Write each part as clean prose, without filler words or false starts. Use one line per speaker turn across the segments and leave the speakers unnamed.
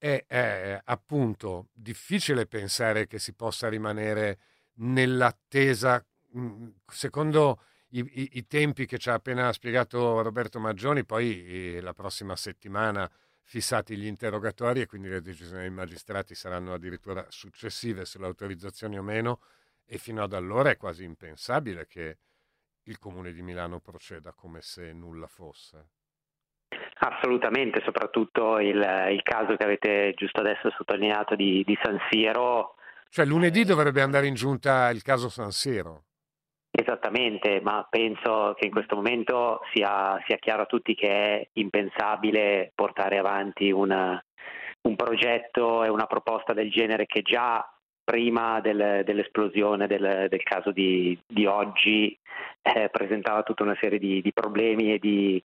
È appunto difficile pensare che si possa rimanere nell'attesa, secondo i tempi che ci ha appena spiegato Roberto Maggioni, poi la prossima settimana fissati gli interrogatori e quindi le decisioni dei magistrati saranno addirittura successive sulle autorizzazioni o meno, e fino ad allora è quasi impensabile che il Comune di Milano proceda come se nulla fosse.
Assolutamente, soprattutto il caso che avete giusto adesso sottolineato di San Siro.
Cioè lunedì dovrebbe andare in giunta il caso San Siro.
Esattamente, ma penso che in questo momento sia chiaro a tutti che è impensabile portare avanti un progetto e una proposta del genere che già prima dell'esplosione del caso di oggi presentava tutta una serie di problemi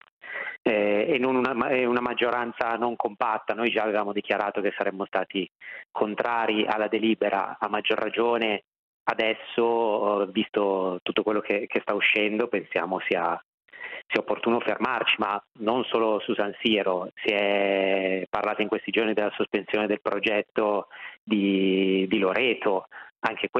e non una maggioranza non compatta. Noi già avevamo dichiarato che saremmo stati contrari alla delibera, a maggior ragione adesso, visto tutto quello che sta uscendo, pensiamo sia opportuno fermarci, ma non solo su San Siro. Si è parlato in questi giorni della sospensione del progetto di Loreto, anche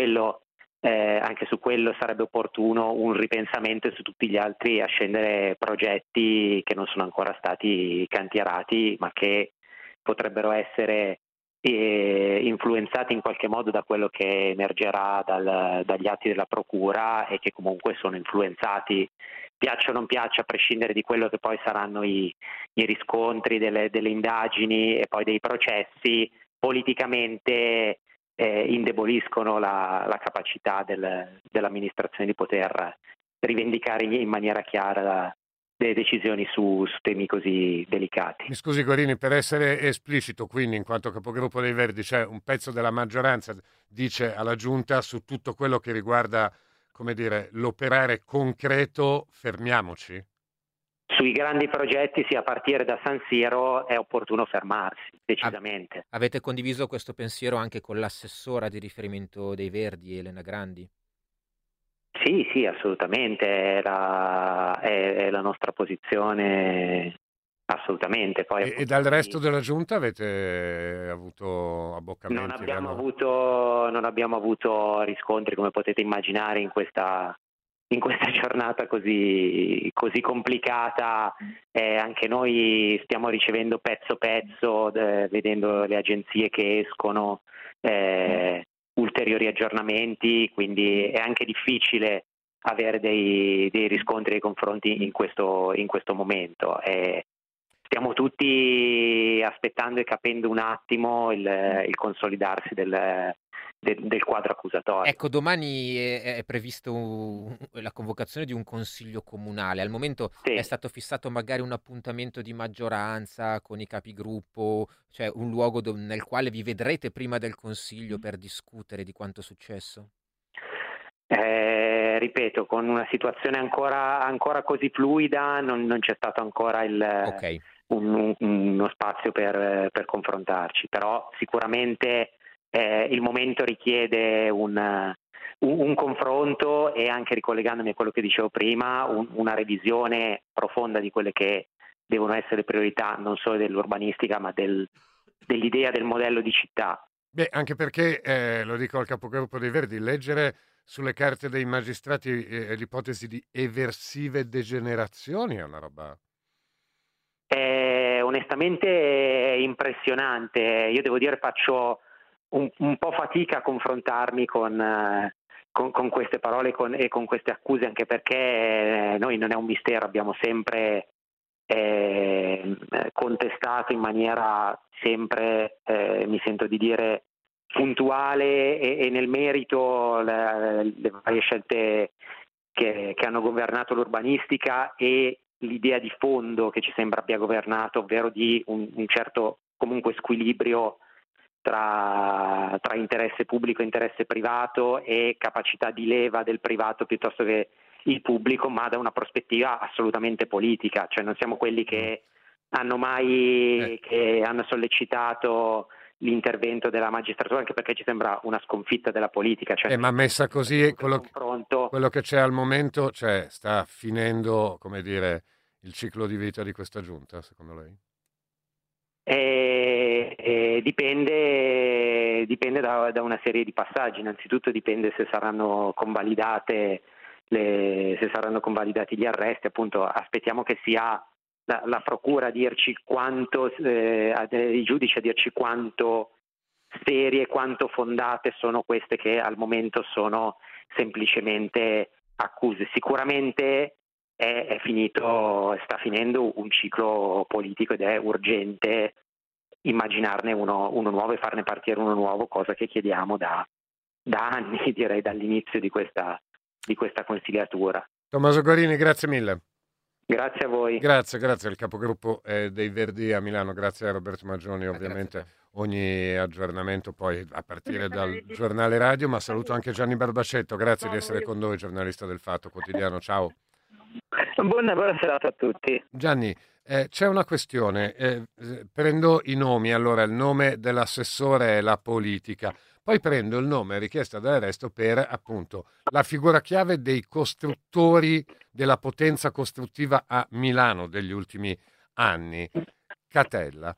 su quello sarebbe opportuno un ripensamento, su tutti gli altri a scendere progetti che non sono ancora stati cantierati, ma che potrebbero essere influenzati in qualche modo da quello che emergerà dagli atti della procura, e che comunque sono influenzati, piaccia o non piaccia, a prescindere di quello che poi saranno i riscontri delle indagini e poi dei processi, politicamente indeboliscono la capacità dell'amministrazione di poter rivendicare in maniera chiara delle decisioni su temi così delicati.
Mi scusi Gorini, per essere esplicito, quindi in quanto capogruppo dei Verdi, c'è un pezzo della maggioranza dice alla Giunta su tutto quello che riguarda, come dire, l'operare concreto, fermiamoci?
Sui grandi progetti, sì, a partire da San Siro, è opportuno fermarsi, decisamente.
Avete condiviso questo pensiero anche con l'assessora di riferimento dei Verdi, Elena Grandi?
Sì, assolutamente, è la nostra posizione, assolutamente. Poi
E dal resto della Giunta avete avuto
non
abboccamenti?
non abbiamo avuto riscontri, come potete immaginare, in questa giornata così complicata. Anche noi stiamo ricevendo pezzo, vedendo le agenzie che escono, ulteriori aggiornamenti, quindi è anche difficile avere dei riscontri nei confronti in questo momento. Stiamo tutti aspettando e capendo un attimo il consolidarsi del quadro accusatorio.
Ecco, domani è previsto la convocazione di un consiglio comunale. Al momento
Sì.
è stato fissato magari un appuntamento di maggioranza con i capigruppo, cioè un luogo nel quale vi vedrete prima del consiglio per discutere di quanto successo?
Ripeto, con una situazione ancora così fluida, non c'è stato ancora
Ok.
uno spazio per confrontarci, però sicuramente il momento richiede un confronto, e anche ricollegandomi a quello che dicevo prima, una revisione profonda di quelle che devono essere priorità non solo dell'urbanistica, ma dell'idea del modello di città.
Beh, anche perché, lo dico al capogruppo dei Verdi, leggere sulle carte dei magistrati l'ipotesi di eversive degenerazioni è una roba...
È onestamente impressionante. Io devo dire, faccio un po' fatica a confrontarmi con queste parole e con queste accuse, anche perché noi, non è un mistero, abbiamo sempre contestato in maniera sempre, mi sento di dire, puntuale e nel merito le varie scelte che hanno governato l'urbanistica, e l'idea di fondo che ci sembra abbia governato, ovvero di un certo comunque squilibrio tra interesse pubblico e interesse privato, e capacità di leva del privato piuttosto che il pubblico, ma da una prospettiva assolutamente politica. Cioè non siamo quelli che che hanno sollecitato l'intervento della magistratura, anche perché ci sembra una sconfitta della politica. Cioè,
ma messa così,
confronto.
quello che c'è al momento, cioè, sta finendo, come dire, il ciclo di vita di questa giunta, secondo lei?
Dipende da una serie di passaggi. Innanzitutto dipende se saranno convalidati gli arresti. Appunto, aspettiamo che sia la procura a dirci i giudici a dirci quanto serie, quanto fondate sono queste che al momento sono semplicemente accuse. Sicuramente sta finendo un ciclo politico ed è urgente immaginarne uno nuovo e farne partire uno nuovo, cosa che chiediamo da anni, direi dall'inizio di questa consigliatura.
Tommaso Gorini, grazie mille.
Grazie a voi.
Grazie al capogruppo dei Verdi a Milano, grazie a Roberto Maggioni, ovviamente ogni aggiornamento poi a partire dal giornale radio, ma saluto anche Gianni Barbacetto, grazie di essere con noi, giornalista del Fatto Quotidiano, ciao.
Buona serata a tutti.
Gianni, c'è una questione, prendo i nomi, allora il nome dell'assessore è la politica, poi prendo il nome richiesta dall'arresto per appunto la figura chiave dei costruttori della potenza costruttiva a Milano degli ultimi anni, Catella.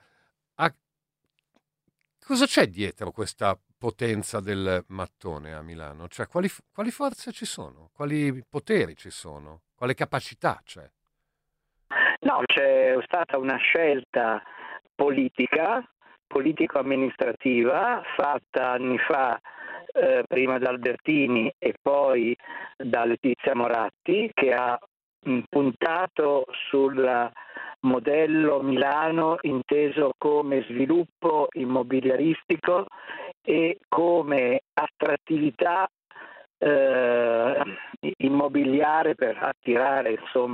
Cosa c'è dietro questa potenza del mattone a Milano? Cioè, quali forze ci sono? Quali poteri ci sono? Quale capacità c'è?
No, c'è stata una scelta politico-amministrativa fatta anni fa, prima da Albertini e poi da Letizia Moratti, che ha puntato sul modello Milano inteso come sviluppo immobiliaristico e come attrattività immobiliare per attirare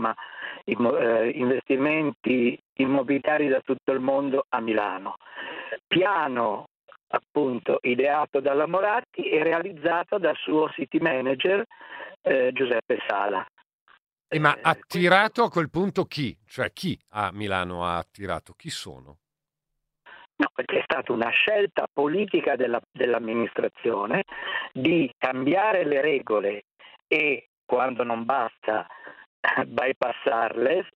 investimenti immobiliari da tutto il mondo a Milano. Piano appunto ideato dalla Moratti e realizzato dal suo city manager Giuseppe Sala.
Ma ha attirato a quel punto chi? Cioè chi a Milano ha attirato? Chi sono?
No, perché è stata una scelta politica dell'amministrazione di cambiare le regole e, quando non basta, bypassarle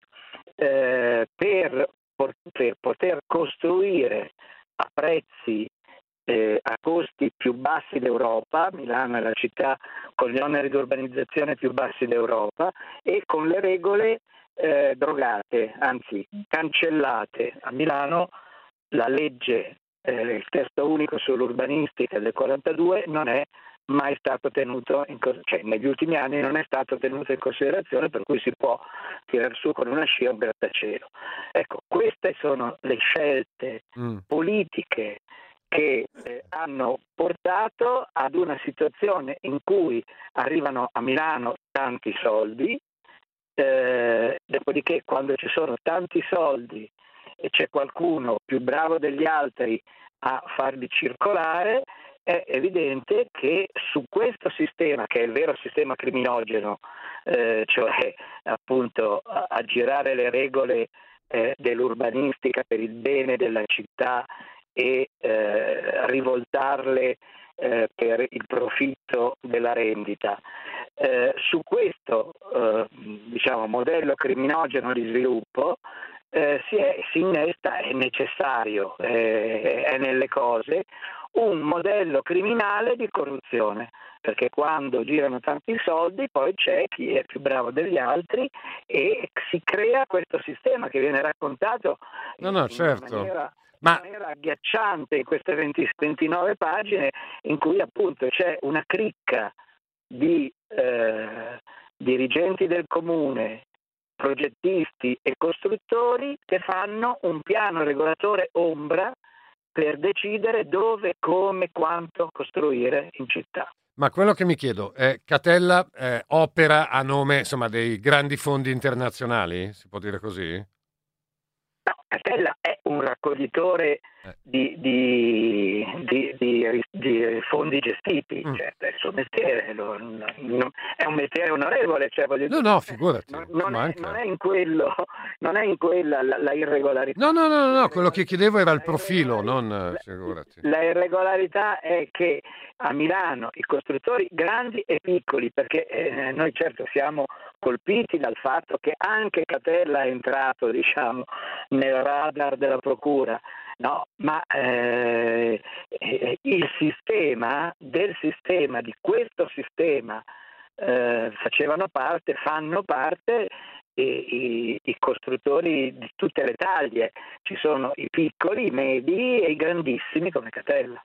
per poter costruire a prezzi a costi più bassi d'Europa. Milano è la città con gli oneri di urbanizzazione più bassi d'Europa e con le regole drogate, anzi cancellate. A Milano la legge, il testo unico sull'urbanistica del 42 non è mai stato tenuto cioè negli ultimi anni non è stato tenuto in considerazione, per cui si può tirare su con una scia un grattacielo. Ecco, queste sono le scelte politiche che hanno portato ad una situazione in cui arrivano a Milano tanti soldi, dopodiché quando ci sono tanti soldi e c'è qualcuno più bravo degli altri a farli circolare, è evidente che su questo sistema, che è il vero sistema criminogeno, cioè appunto aggirare le regole dell'urbanistica per il bene della città e rivoltarle per il profitto della rendita. Su questo modello criminogeno di sviluppo si innesta, è necessario, è nelle cose, un modello criminale di corruzione, perché quando girano tanti soldi poi c'è chi è più bravo degli altri e si crea questo sistema che viene raccontato
Certo.
in maniera agghiacciante in queste 29 pagine, in cui appunto c'è una cricca di dirigenti del comune, progettisti e costruttori che fanno un piano regolatore ombra per decidere dove, come, quanto costruire in città.
Ma quello che mi chiedo è, Catella opera a nome dei grandi fondi internazionali, si può dire così?
No, Catella è un raccoglitore di fondi gestiti, cioè, è il suo mestiere, è un mestiere onorevole. Cioè,
no, figurati.
Non è in quella la irregolarità.
No, quello che chiedevo era il profilo, non figurati.
La irregolarità è che a Milano i costruttori grandi e piccoli, perché noi certo siamo colpiti dal fatto che anche Catella è entrato nel radar della procura, no, ma il sistema, di questo sistema fanno parte i costruttori di tutte le taglie. Ci sono i piccoli, i medi e i grandissimi come Catella.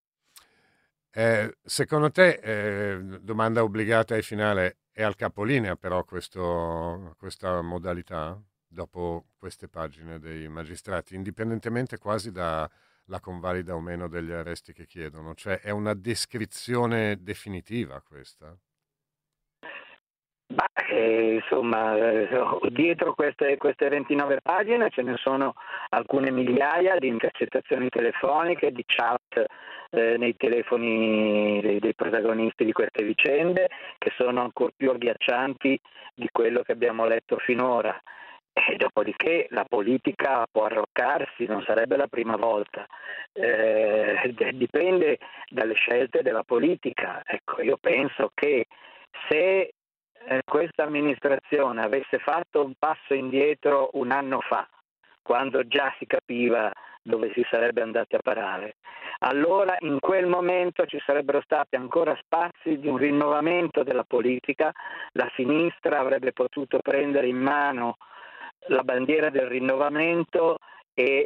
Secondo te, domanda obbligata e finale, è al capolinea però questa modalità, dopo queste pagine dei magistrati, indipendentemente quasi dalla convalida o meno degli arresti che chiedono? Cioè è una descrizione definitiva questa?
Insomma, dietro queste 29 pagine ce ne sono alcune migliaia di intercettazioni telefoniche, di chat nei telefoni dei protagonisti di queste vicende, che sono ancora più agghiaccianti di quello che abbiamo letto finora. E dopodiché la politica può arroccarsi, non sarebbe la prima volta, dipende dalle scelte della politica. Ecco, io penso che se questa amministrazione avesse fatto un passo indietro un anno fa, quando già si capiva dove si sarebbe andati a parare, allora in quel momento ci sarebbero stati ancora spazi di un rinnovamento della politica, la sinistra avrebbe potuto prendere in mano la bandiera del rinnovamento e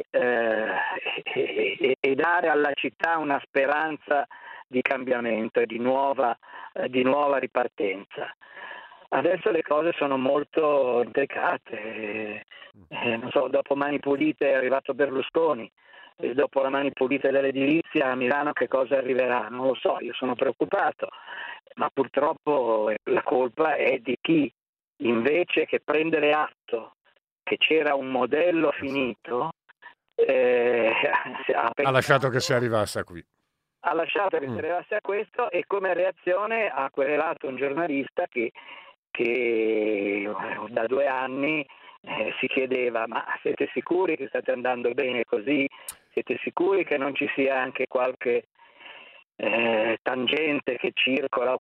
dare alla città una speranza di cambiamento e di nuova ripartenza. Adesso le cose sono molto intricate, non so, dopo Mani Pulite è arrivato Berlusconi, e dopo la Mani Pulite dell'edilizia a Milano che cosa arriverà? Non lo so, io sono preoccupato, ma purtroppo la colpa è di chi invece che prendere atto che c'era un modello finito
Ha lasciato che si arrivasse a qui.
Ha lasciato che si arrivasse a questo, e come reazione ha querelato un giornalista che da 2 anni si chiedeva: ma siete sicuri che state andando bene così? Siete sicuri che non ci sia anche qualche tangente che circola